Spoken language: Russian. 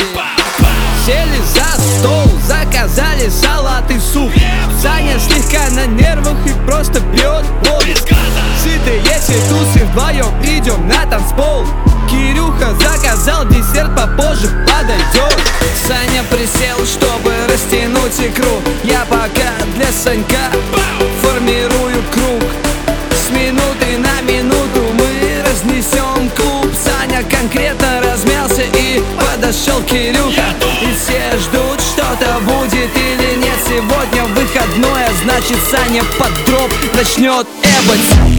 Сели за стол, заказали салат и суп. Саня слегка на нервах и просто пьет воду. Сытые тусы вдвоем идем на танцпол. Кирюха заказал десерт, попозже подойдет. Саня присел, чтобы растянуть икру. Я пока для Санька формирую круг. С минуты на минуту мы разнесем клуб. Саня конкретно размялся и подошел Кирюха. И все ждут, что-то будет или нет. Сегодня выходной, а значит Саня под дроп начнет эбать.